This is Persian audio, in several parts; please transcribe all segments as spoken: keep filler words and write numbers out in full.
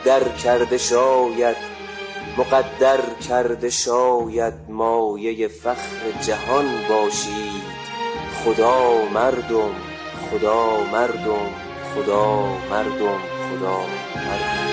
مقدر کرده شاید، مقدر کرده شاید مایه فخر جهان باشید. خدا مردم، خدا مردم، خدا مردم، خدا مردم.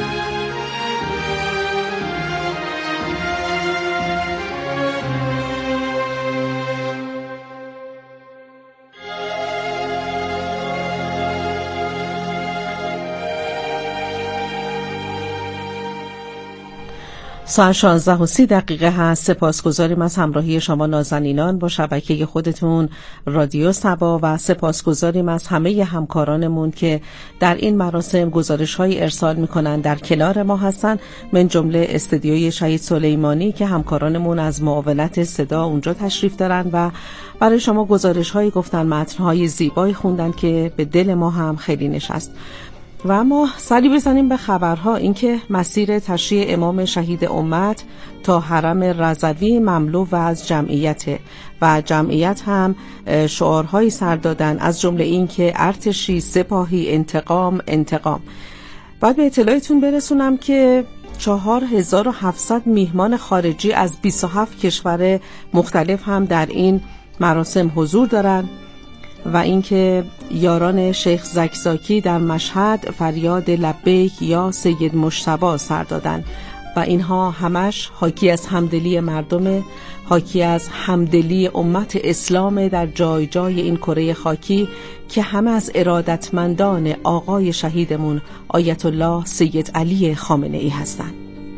ساعت شانزده و سی دقیقه هست. سپاسگزاریم از همراهی شما نازنینان با شبکه خودتون رادیو صبا و سپاسگزاریم از همه همکارانمون که در این مراسم گزارش‌های ارسال می‌کنن، در کنار ما هستن، من جمله استودیوی شهید سلیمانی که همکارانمون از معاونت صدا اونجا تشریف دارن و برای شما گزارش‌هایی گفتن، متن‌های زیبایی خوندن که به دل ما هم خیلی نشست. و اما سری بزنیم به خبرها. اینکه مسیر تشییع امام شهید امت تا حرم رضوی مملو و از جمعیت و جمعیت هم شعارهایی سر دادن، از جمله این که ارتشی، سپاهی، انتقام انتقام. بعد به اطلاعتون برسونم که چهار هزار و هفتصد میهمان خارجی از بیست و هفت کشور مختلف هم در این مراسم حضور دارن و اینکه یاران شیخ زکزاکی در مشهد فریاد لبیک یا سید مجتبی سر دادن و اینها همش حاکی از همدلی مردم، حاکی از همدلی امت اسلام در جای جای این کره خاکی که همه از ارادتمندان آقای شهیدمون آیت الله سید علی خامنه ای هستند.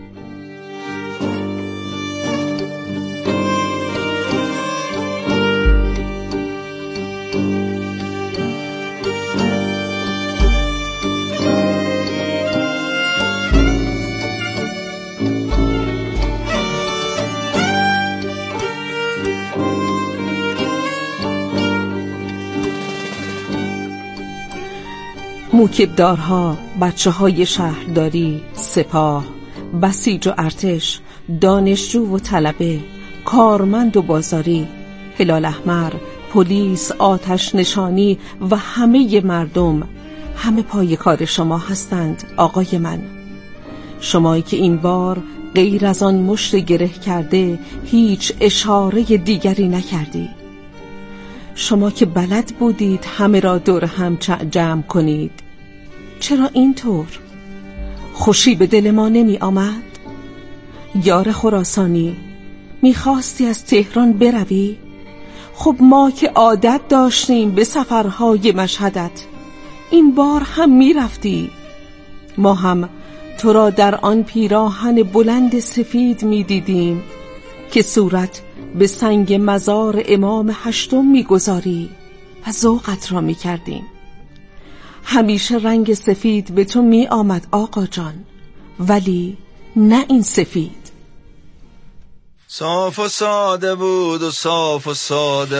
موکبدارها، بچه های شهرداری، سپاه، بسیج و ارتش، دانشجو و طلبه، کارمند و بازاری، هلال احمر، پلیس، آتش نشانی و همه مردم، همه پای کار شما هستند آقای من. شمایی که این بار غیر از آن مشت گره کرده هیچ اشاره دیگری نکردی. شما که بلد بودید همه را دور هم جمع کنید، چرا اینطور؟ خوشی به دل ما نمی آمد؟ یار خراسانی، میخواستی از تهران بروی؟ خب ما که عادت داشتیم به سفرهای مشهدت، این بار هم میرفتی. ما هم تو را در آن پیراهن بلند سفید میدیدیم که صورت به سنگ مزار امام هشتم میگذاری و ذوقت را میکردیم. همیشه رنگ سفید به تو می آمد آقا جان، ولی نه این سفید. صاف و ساده بود و صاف و ساده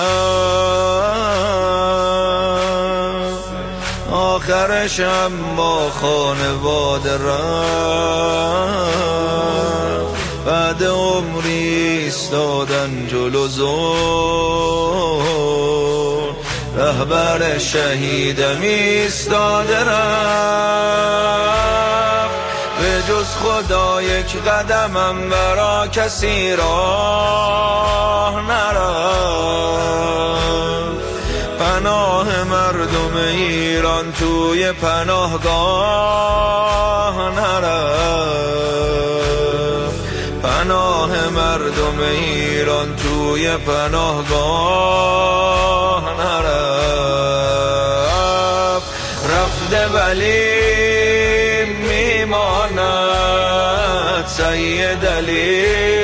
رفت، آخرش هم با خانواده رفت. بعد عمری ایستادن جلو زور، رهبر شهیدم ایستاده رفت. به جز خدا یک قدمم برا کسی راه نرفت. پناه مردم ایران توی پناهگاه نرفت. پناه مردم ایران توی پناهگاه نرفت. رفته ولی میماند، سید علی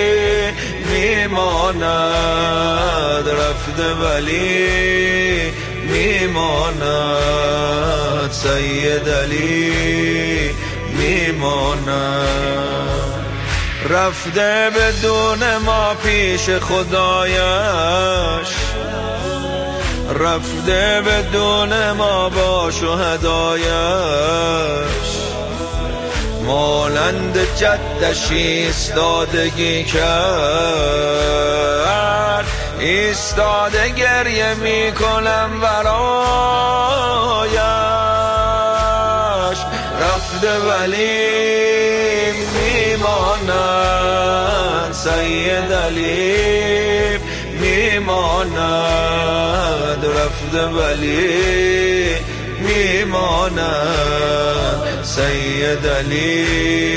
میماند. رفته ولی میماند، سید علی میماند. رفته بدون ما پیش خدایش، رفته بدون ما با شهدایش. مانند جدش ایستادگی کرد، ایستاده گریه میکنم برایش. رفته ولی میماند، سید علی میماند، رفته ولی میماند، سید علی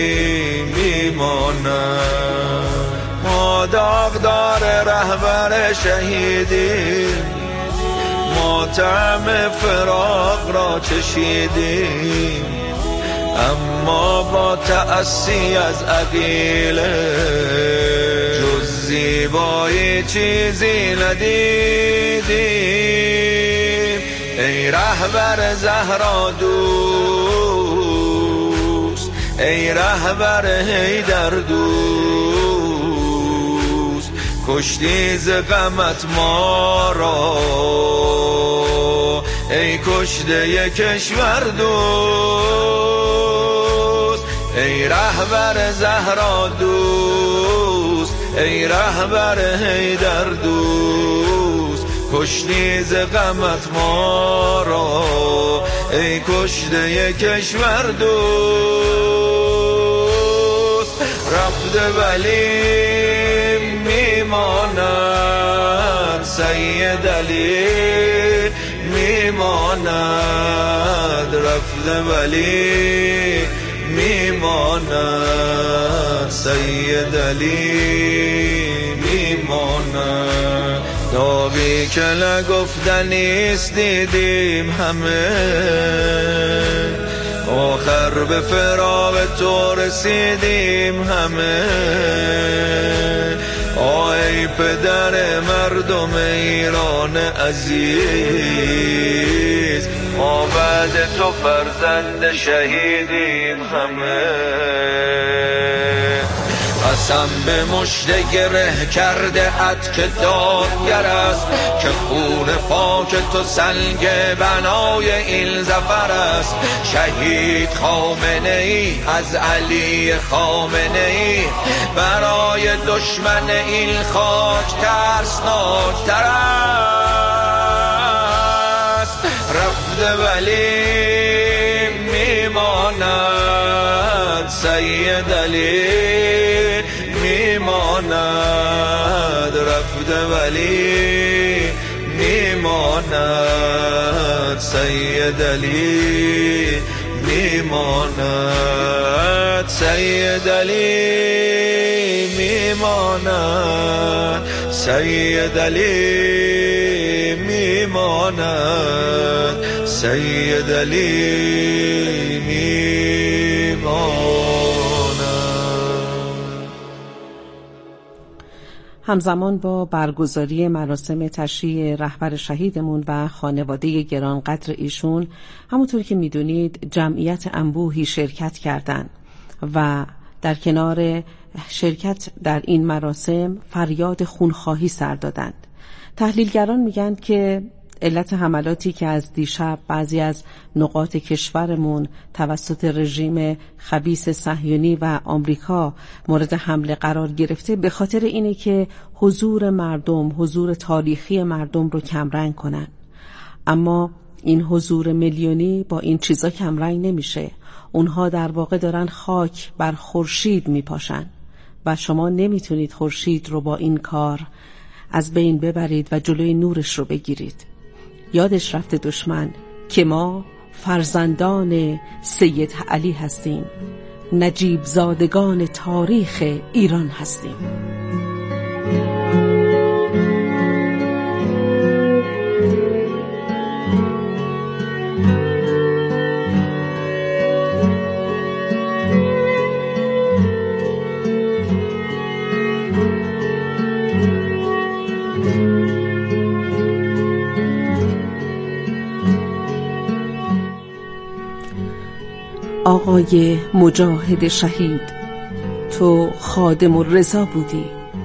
میماند. ما داغدار رهبر شهیدیم، ما طعم فراق را چشیدیم، اما با تأسی از عقیله جز زیبایی چیزی ندیدیم. ای رهبر زهرا دوست، ای رهبر حیدر دوست، کشتی ز غمت ما را، ای کشته کشور دوست. ای رهبر زهرا دوست، ای رهبر حیدر دوست، کشتی ز غمت ما را، ای کشته کشور دوست. رفته ولی میماند، سید علی میماند، رفته ولی میماند، سید علی میماند. داغی که نگفتنیست دیدیم همه، آخر به فراق تو رسیدیم همه. ای پدر مردم ایران عزیز، ما بعد تو فرزند شهیدیم همه. قسم به مژده گره کرده ات که دادگر است، که خون پاک تو سنگ بنای این ظفر است. شهید خامنه ای از علی خامنه ای، برای دشمن این خاک ترسناکتر است. رفته ولی میماند، سید علی میماند، رفته ولی میماند، سید علی میماند، سید علی میماند، سید علی میماند، سید علی میماند. همزمان با برگزاری مراسم تشییع رهبر شهیدمون و خانواده گرانقدر ایشون، همونطور که میدونید جمعیت انبوهی شرکت کردند و در کنار شرکت در این مراسم فریاد خونخواهی سر دادند. تحلیلگران میگن که علت حملاتی که از دیشب بعضی از نقاط کشورمون توسط رژیم خبیث صهیونی و آمریکا مورد حمله قرار گرفته به خاطر اینه که حضور مردم، حضور تاریخی مردم رو کمرنگ کنن. اما این حضور میلیونی با این چیزا کمرنگ نمیشه. اونها در واقع دارن خاک بر خورشید میپاشن و شما نمیتونید خورشید رو با این کار از بین ببرید و جلوی نورش رو بگیرید. یادش رفته دشمن که ما فرزندان سید علی هستیم، نجیب زادگان تاریخ ایران هستیم. آقای مجاهد شهید، تو خادم الرضا بودی.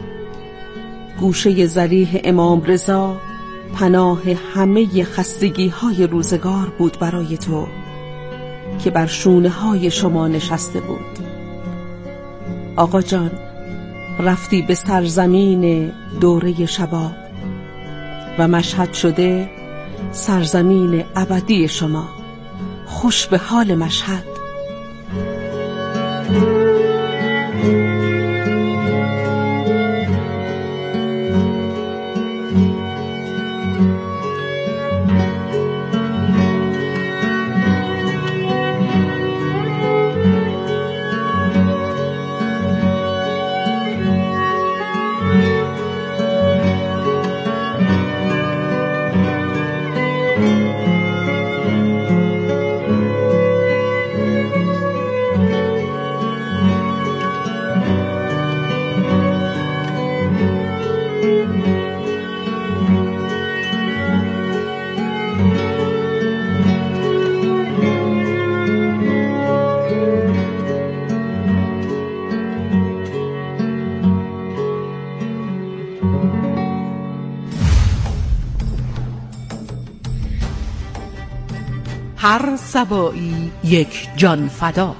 گوشه ذریح امام رضا پناه همه خستگی های روزگار بود برای تو که بر شونه های شما نشسته بود. آقا جان، رفتی به سرزمین دوره شباب و مشهد شده سرزمین ابدی شما. خوش به حال مشهد. هر سبایی یک جان فدا.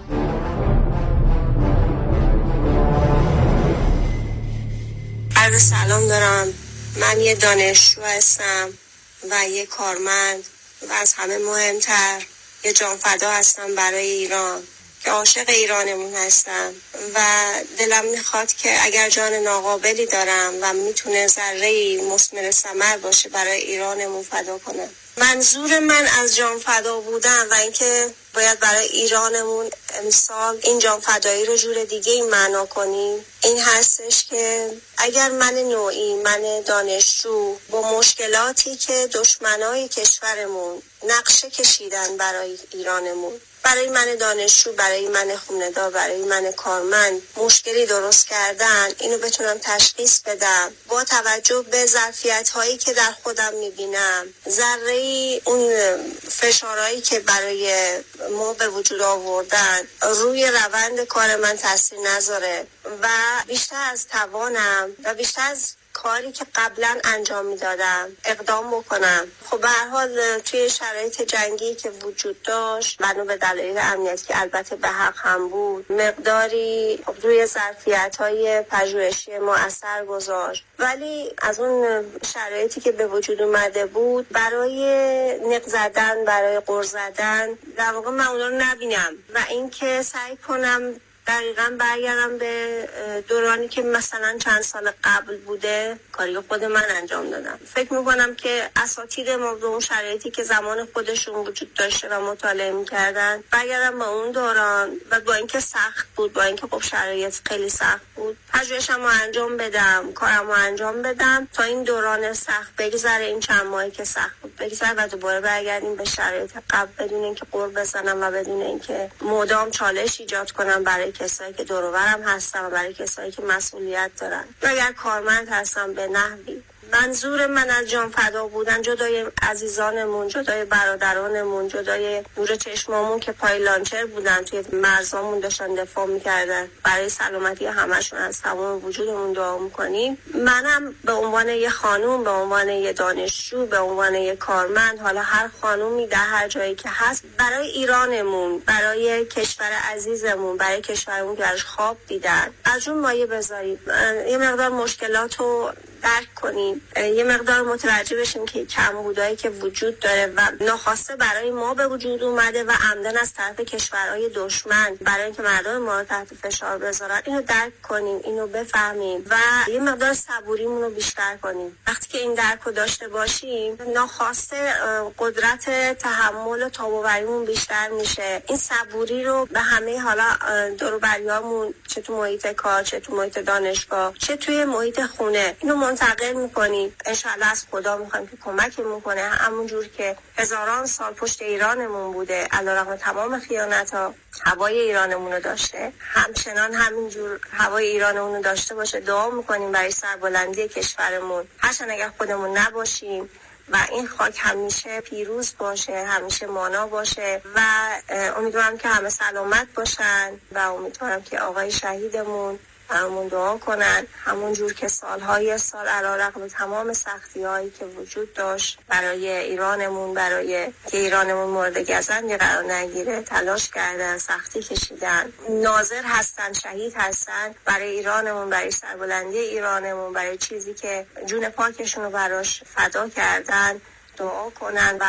عرض سلام دارم. من یه دانشجو هستم و یه کارمند و از همه مهمتر یه جان فدا هستم برای ایران که عاشق ایرانمون هستم و دلم میخواد که اگر جان ناقابلی دارم و میتونه ذره‌ای مثمر ثمر باشه برای ایرانمون فدا کنم. منظور من از جان فدا بودن و اینکه باید برای ایرانمون امسال این جان فدایی رو جور دیگه ای معنا کنیم این هستش که اگر من نوعی، من دانشجو با مشکلاتی که دشمنای کشورمون نقشه کشیدن برای ایرانمون، برای من دانشجو، برای من خونه‌دار، برای من کارمند مشکلی درست کردن، اینو بتونم تشخیص بدم با توجه به ظرفیت‌هایی که در خودم می‌بینم، ذره‌ای اون فشارهایی که برای ما به وجود آوردن روی روند کار من تاثیر نذاره و بیشتر از توانم و بیشتر از کاری که قبلا انجام میدادم اقدام بکنم. خب به هر حال توی شرایط جنگی که وجود داشت بنا به دلایل امنیتی که البته به حق هم بود مقداری روی ظرفیت‌های پژوهشی ما اثر گذاشت، ولی از اون شرایطی که به وجود اومده بود برای نق زدن، برای غر زدن در واقع من اون رو نبینم و اینکه سعی کنم دقیقاً برگردم به دورانی که مثلا چند سال قبل بوده کاری خود من انجام دادم. فکر میکنم که اساتید ما به اون شرایطی که زمان خودشون وجود داشته و مطالعه میکردن برگردم به اون دوران و با اینکه سخت بود، با اینکه خب شرایط خیلی سخت بود، پژوهشمو انجام بدم، کارمو انجام بدم تا این دوران سخت بگذره، این چند ماهی که سخت بود بگذره و دوباره برگردیم به شرایط قبل بدون اینکه قور بزنم و بدون اینکه مدام چالش ایجاد کنم برای کسایی که دور و برم هستن و برای کسایی که مسئولیت دارن و اگر کارمند هستم به نحوی. منظور من از جان فدا بودن جدای عزیزانمون، جدای برادرانمون، جدای نور چشمامون که پای لانچر بودن توی مرزامون داشتن دفاع میکردن، برای سلامتی همشون از تمام وجودمون دعا میکنیم. منم به عنوان یه خانوم، به عنوان یه دانشجو، به عنوان یه کارمند، حالا هر خانومی در هر جایی که هست، برای ایرانمون، برای کشور عزیزمون، برای کشورمون که ازش خواب دیدن از اون مایه بذارید، یه مقدار مشکلاتو درک کنیم، یه مقدار متوجه بشیم که کمبودایی که وجود داره و ناخواسته برای ما به وجود اومده و عمدن از طرف کشورهای دشمن برای اینکه مردم ما رو تحت فشار بذارن، اینو درک کنیم، اینو بفهمیم و یه مقدار صبوریمون رو بیشتر کنیم. وقتی که این درک رو داشته باشیم ناخواسته قدرت تحمل و تاب‌وبریمون بیشتر میشه. این صبوری رو به همه حالا دور و بریامون، چه تو محیط کار، چه تو محیط دانشگاه، چه توی محیط خونه، اینو منتقل میکنیم. انشالله از خدا میخوایم که کمکمون کنه، همون جور که هزاران سال پشت ایرانمون بوده علیرغم تمام خیانت‌ها هوای ایرانمون رو داشته، همچنان همینجور هوای ایرانمون رو داشته باشه. دعا میکنیم برای سربلندی کشورمون، هرچند اگر خودمون نباشیم و این خاک همیشه پیروز باشه، همیشه مانا باشه و امیدوارم که همه سلامت باشن و امیدوارم که آقای شهیدمون همون دعا کنن همون جور که سالهای سال علیرغم تمام سختی هایی که وجود داشت برای ایرانمون، برای که ایرانمون مورد گزند قرار نگیره تلاش کردن، سختی کشیدن، ناظر هستن، شهید هستن برای ایرانمون، برای سربلندی ایرانمون، برای چیزی که جون پاکشون رو براش فدا کردن. دعا کنن و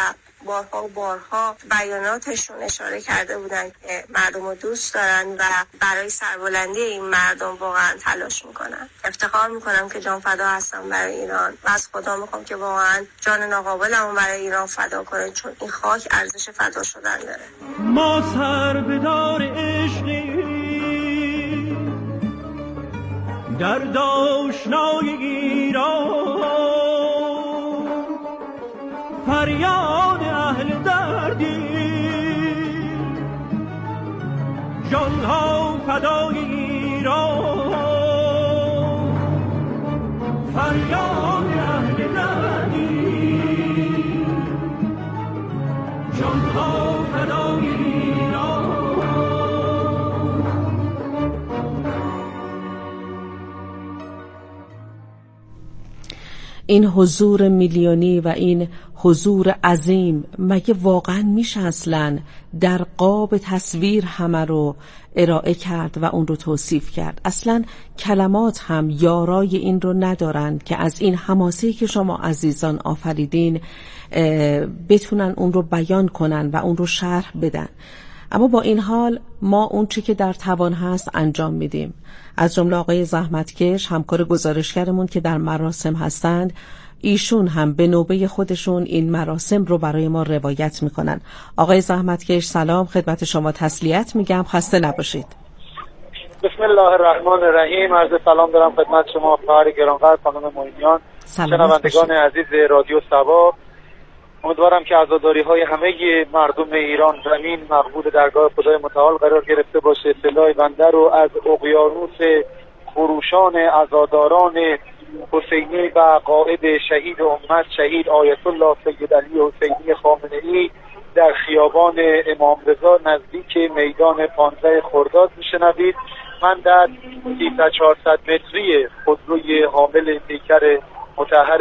بارها و بارها بیاناتشون اشاره کرده بودن که مردم رو دوست دارن و برای سربلندی این مردم واقعا تلاش میکنن. افتخار میکنم که جان فدا هستم برای ایران و از خدا میخوام که واقعا جان ناقابلمو برای ایران فدا کنه، چون این خاک ارزش فدا شدن داره. ما سربدار عشقی در داشنای ایران، فریاد اهل دردی جانها فدای ایران، فریاد اهل دردی جانها فدای ایران. این حضور میلیونی و این حضور عظیم مگه واقعا میشه اصلا در قاب تصویر همه رو ارائه کرد و اون رو توصیف کرد؟ اصلا کلمات هم یارای این رو ندارن که از این حماسه‌ای که شما عزیزان آفریدین بتونن اون رو بیان کنن و اون رو شرح بدن. اما با این حال ما اون چی که در توان هست انجام میدیم. از جمله آقای زحمتکش همکار گزارشگرمون که در مراسم هستند، ایشون هم به نوبه خودشون این مراسم رو برای ما روایت میکنن. آقای زحمتکش سلام خدمت شما، تسلیت میگم، خسته نباشید. بسم الله الرحمن الرحیم. عرض سلام دارم خدمت شما خواهر گرانقدر خانم معینیان، شنوندگان عزیز رادیو صبا. امیدوارم که عزاداری‌های همه مردم ایران زمین مقبول درگاه خدای متعال قرار گرفته باشه. سلاح بنده رو از اقیانوس خروشان عزاداران حسینی و قائد شهید امت شهید آیت الله سید علی حسینی خامنه‌ای در خیابان امام رضا نزدیک میدان پانزده خرداد میشنوید. من در سیصد چهارصد متری خودروی حامل پیکر مطهر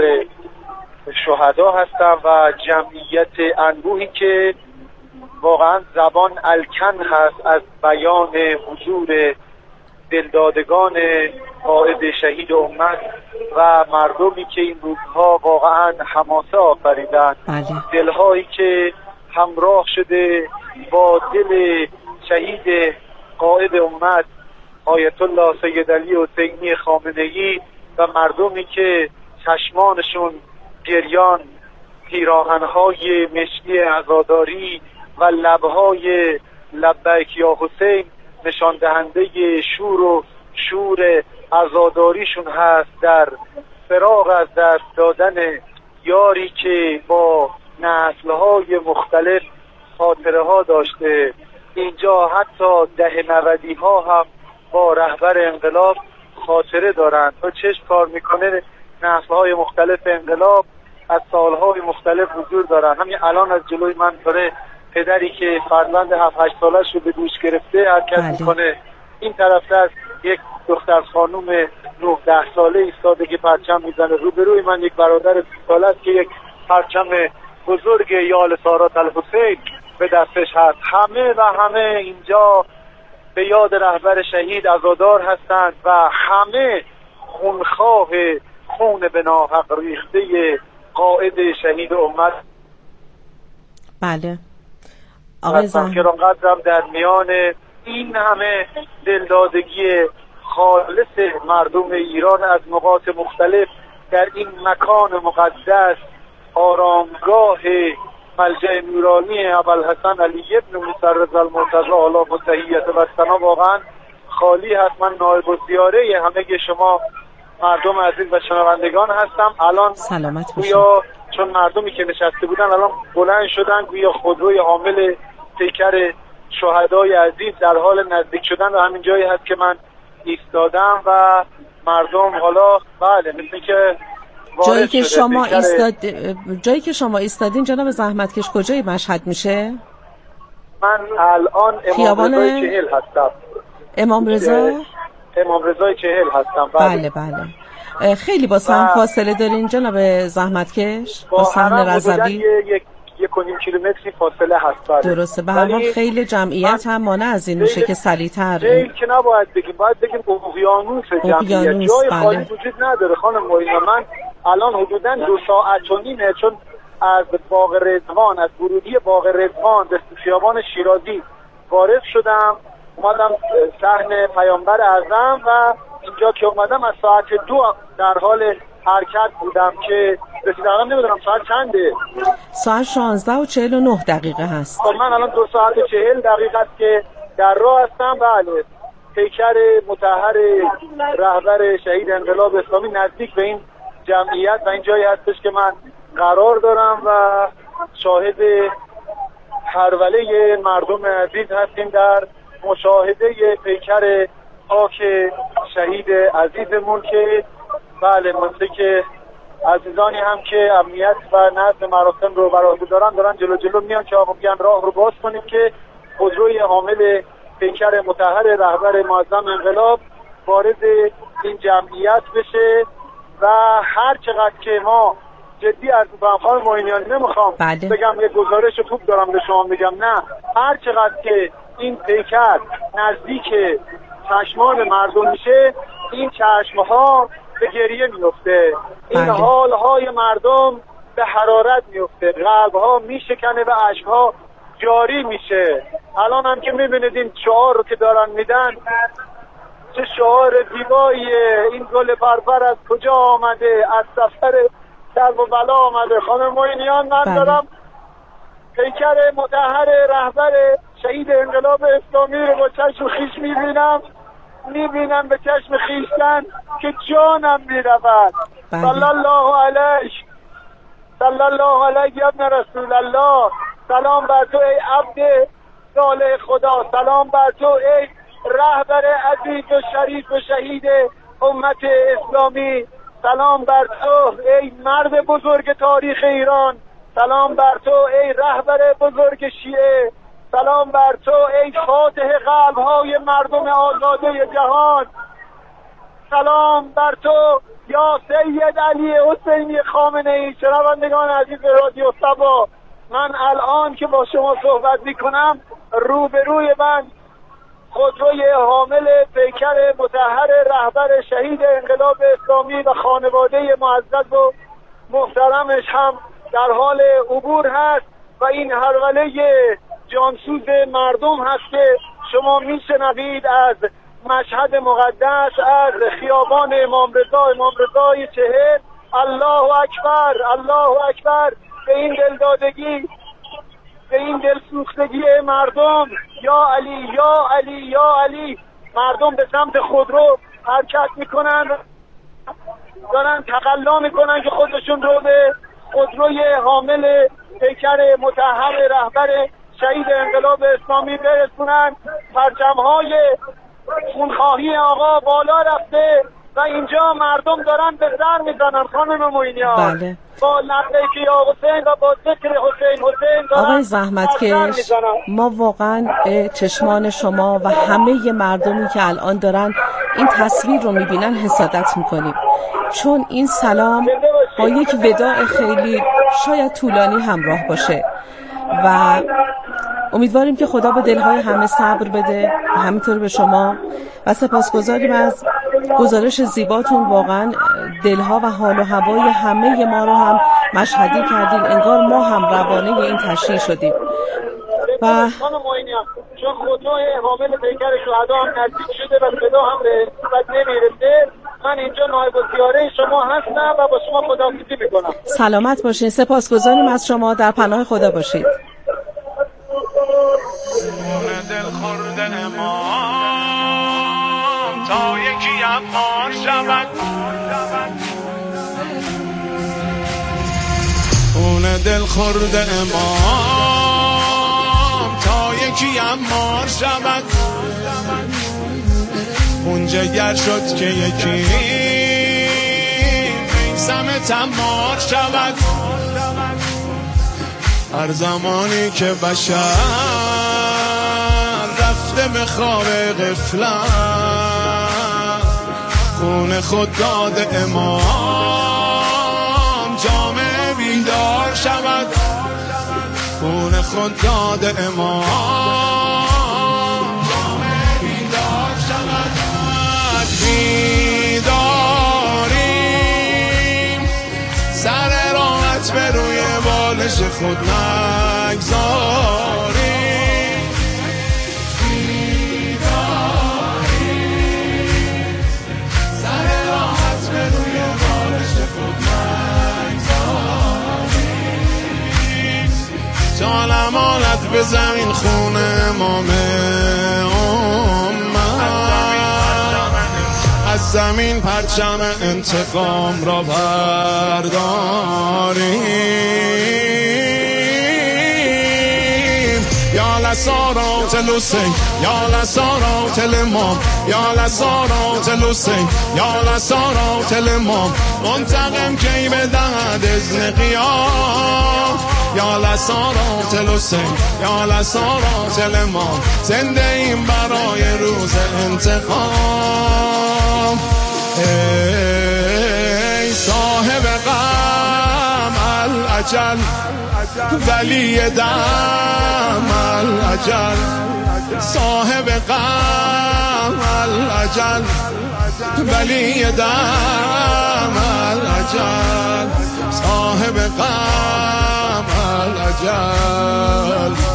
شهدا هستم و جمعیت انبوهی که واقعا زبان الکن هست از بیان حضور دلدادگان قائد شهید امت و مردمی که این روزها واقعا حماسه آفریدن، دلهایی که همراه شده با دل شهید قائد امت آیت الله سید علی حسینی خامنه‌ای و مردمی که چشمانشون گریان، پیراهن‌های مشکی عزاداری و لب‌های لبیک یا حسین نشان دهنده شور و شور عزاداریشون هست در فراق از دست دادن یاری که با نسل‌های مختلف خاطره ها داشته. اینجا حتی ده نودی ها هم با رهبر انقلاب خاطره دارند و چشم کار میکنه. نسل‌های مختلف انقلاب از سالهای مختلف حضور دارن. همین الان از جلوی من داره پدری که فرزند هفت هشت سالش رو به دوش گرفته حرکت میکنه. این طرف از یک دختر خانوم نه ده ساله ایستاده که پرچم میزنه. روبروی من یک برادر سی ساله است که یک پرچم بزرگ یال سارات الحسین به دستش هست. همه و همه اینجا به یاد رهبر شهید عزادار هستند و همه خونخواه خون به ناحق ریخته قائد شهید امت. بله آقای زحمتکش در میان این همه دلدادگی خالص مردم ایران از نقاط مختلف در این مکان مقدس، آرامگاه ملجأ نورانی ابوالحسن علی ابن موسی رضا المرتضی علی متحیت و ثنا واقعا خالی هست. من نایب الزیاره همه شما مردم عزیز و شنوندگان هستم. الان سلامت گویا چون مردمی که نشسته بودن الان بلند شدن، گویا خودروی حامل پیکر شهدای عزیز در حال نزدیک شدن و همین جایی هست که من ایستادم و مردم حالا بله مثل که جایی که شما ایستاد جایی که شما ایستادین جناب زحمتکش کجای مشهد میشه؟ من الان امام رضای چهل هستم. امام رضا امام رضای چهل هستم. بله بله. خیلی با سهم فاصله دارین جناب زحمتکش؟ با سهم رضوی یک یک و نیم کیلومتری فاصله هست. درسته. به هر حال خیلی جمعیت هم مانع از این میشه که سریعتر خیلی که نباید بگیم، باید بگیم اقیانوس جمعیت. جای خالی وجود نداره خانم معینه. من الان حدوداً دو ساعت و نیمه، چون از باغ رضوان، از ورودی باغ رضوان به خیابان شیرازی وارد شدم، اومدم صحن پیامبر اعظم و اینجا که اومدم از ساعت دو در حال حرکت بودم که رسیدم. نمیدونم ساعت چنده؟ ساعت شانزده و چهل و نه دقیقه هست. خب من الان دو ساعت و چهل دقیقه است که در راه هستم. بله، پیکر مطهر رهبر شهید انقلاب اسلامی نزدیک به این جمعیت و این جایی هستش که من قرار دارم و شاهد هروله مردم عزیز هستیم در مشاهده پیکر پاک شهید عزیزمون که بله مثل که عزیزانی هم که امنیت و نظم مراسم رو برآورده دارن دارن جلو جلو میان که آقا میگن راه رو باز کنیم که خودروی حامل پیکر مطهر رهبر معظم انقلاب وارد این جمعیت بشه. و هر چقدر که ما جدی از خانم معینیان نمیخوام بله. بگم یه گزارش خوب دارم به شما میگم، نه، هر چقدر که این پیکر نزدیک چشمان مردم میشه این چشمها به گریه میفته، این بله. حالهای مردم به حرارت میفته، قلبها میشکنه و اشکها جاری میشه. الان هم که میبینید این شعار رو که دارن میدن چه شعار زیباییه، این گل پرپر از کجا آمده، از سفر در و بلا آمده. خانم معینیان من بله. دارم پیکر مطهر رهبر شهید انقلاب اسلامی رو با چشم خیش میبینم میبینم به چشم خیشتن که جانم میرود. صلی الله علیه صلی الله علیه ابن رسول الله. سلام بر تو ای عبد صالح خدا، سلام بر تو ای رهبر عزیز و شریف و شهید امت اسلامی، سلام بر تو ای مرد بزرگ تاریخ ایران، سلام بر تو ای رهبر بزرگ شیعه، سلام بر تو ای فاتح قلب‌های مردم آزاده جهان، سلام بر تو یا سید علی حسینی خامنه‌ای. شنوندگان عزیز رادیو صبا، من الان که با شما صحبت میکنم روبروی من خودروی حامل پیکر مطهر رهبر شهید انقلاب اسلامی و خانواده معزز و محترمش هم در حال عبور هست و این هروله جانسوز مردم هست که شما میشنوید از مشهد مقدس، از خیابان امام رضا امام رضای چهل. الله اکبر الله اکبر. به این دلدادگی، به این دلسوختگی مردم، یا علی یا علی یا علی، مردم به سمت خودرو حرکت میکنن، دارن تقلا میکنن که خودشون رو به خودروی حامل پیکر مطهر رهبر شهید انقلاب اسلامی برسونن. پرچم‌های خونخواهی آقا بالا رفته و اینجا مردم دارن به سر میزنن. خانم معینیان بله. با لبیک یا حسین و با ذکر حسین حسین دارن. آقای زحمتکش، ما واقعا چشمان شما و همه مردمی که الان دارن این تصویر رو میبینن حسادت میکنیم، چون این سلام با یک وداع خیلی شاید طولانی همراه باشه و امیدواریم که خدا به دلهای همه صبر بده، همینطور به شما، و سپاسگزاریم از گزارش زیباتون. واقعا دلها و حال و هوای همه ما رو هم مشهدی کردین، انگار ما هم روانه این تشریح شدیم. و خانم معینیان چون خودروی حامل پیکر شهدا هم نزدیک شده و صدا هم به صورت نمیرسه، من اینجا نایب الزیاره شما هستم و با شما خداحافظی میکنم. سلامت باشین. سپاسگزاریم از شما. در پناه خدا باشید. دل خورده امام تا یکی امار شود، خون دل خورده امام تا یکی امار شود، اون جگر شد که یکی میسم تمار شود. هر زمانی که بشر رفته به خواب غفلت، خون خود داده امام جامعه بیدار شود، خون خود داده امام جامعه بیدار شود. بیداریم سر راحت به روی بال بالش خود نگذاری. سر راحت به روی بالش خود نگذاری. جان امانت به زمین خون امام از زمین پرچم انتقام را برداریم. یا لسارات الحسین یا لسارات الامام یا لسارات الحسین یا لسارات الامام منتقم کی بدهد اذن قیام. یا لسارات الحسین یا لسارات الامام زنده ایم برای روز انتقام. ای صاحب غم الاجل ولی دم الاجل. صاحب غم الاجل ولی دم الاجل. صاحب غم الاجل.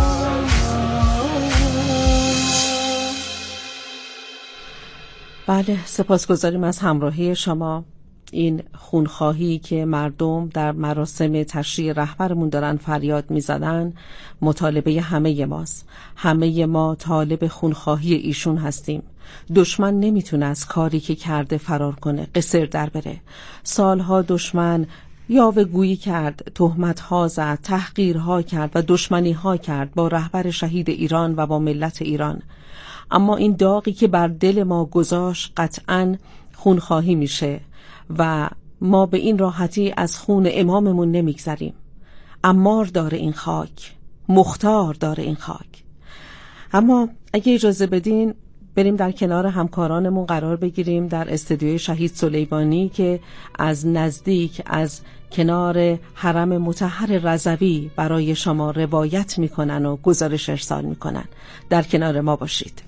بله، سپاسگزاریم از همراهی شما. این خونخواهی که مردم در مراسم تشییع رهبرمون دارن فریاد میزنن مطالبه همه ماست. همه ما طالب خونخواهی ایشون هستیم. دشمن نمیتونه از کاری که کرده فرار کنه، قصر در بره. سالها دشمن یاوه‌گویی کرد، تهمت‌ها زد، تحقیرها کرد و دشمنی‌ها کرد با رهبر شهید ایران و با ملت ایران. اما این داغی که بر دل ما گذاشت قطعاً خونخواهی میشه و ما به این راحتی از خون اماممون نمیگذریم. عمار داره این خاک، مختار داره این خاک. اما اگه اجازه بدین بریم در کنار همکارانمون قرار بگیریم در استودیوی شهید سلیمانی که از نزدیک از کنار حرم مطهر رضوی برای شما روایت میکنن و گزارش ارسال میکنن. در کنار ما باشید.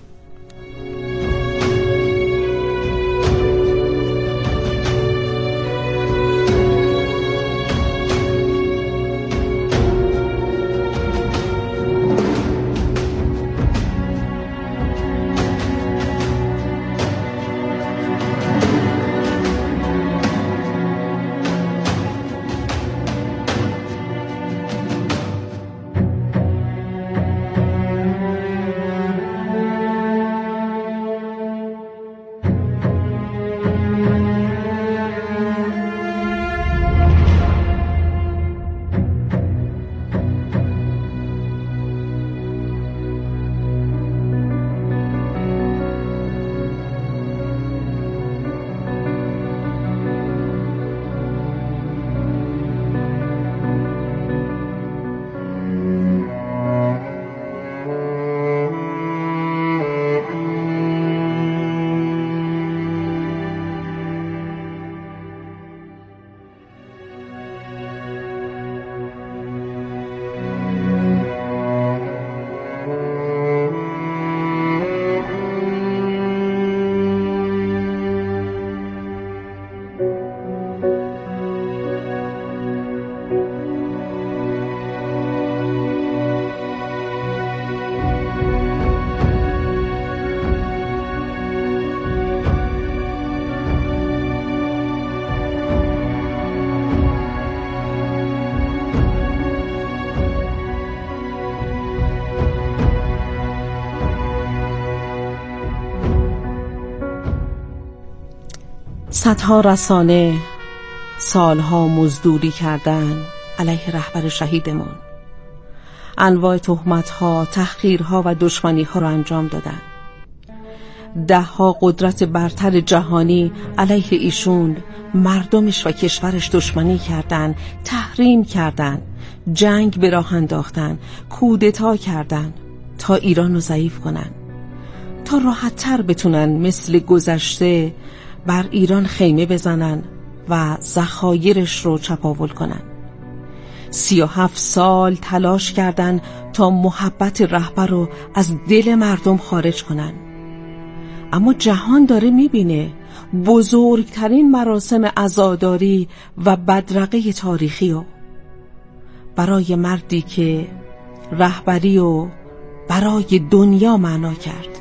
صدها رسانه سالها مزدوری کردن علیه رهبر شهیدمون. انواع تهمت‌ها، تحقیرها و دشمنی‌ها رو انجام دادن. ده‌ها قدرت برتر جهانی علیه ایشون، مردمش و کشورش دشمنی کردن، تحریم کردن، جنگ به راه انداختن، کودتا کردن تا ایران رو ضعیف کنن، تا راحت‌تر بتونن مثل گذشته بر ایران خیمه بزنن و ذخایرش رو چپاول کنن. سی و هفت سال تلاش کردن تا محبت رهبر رو از دل مردم خارج کنن. اما جهان داره میبینه بزرگترین مراسم عزاداری و بدرقه تاریخی رو. برای مردی که رهبری و برای دنیا معنا کرد.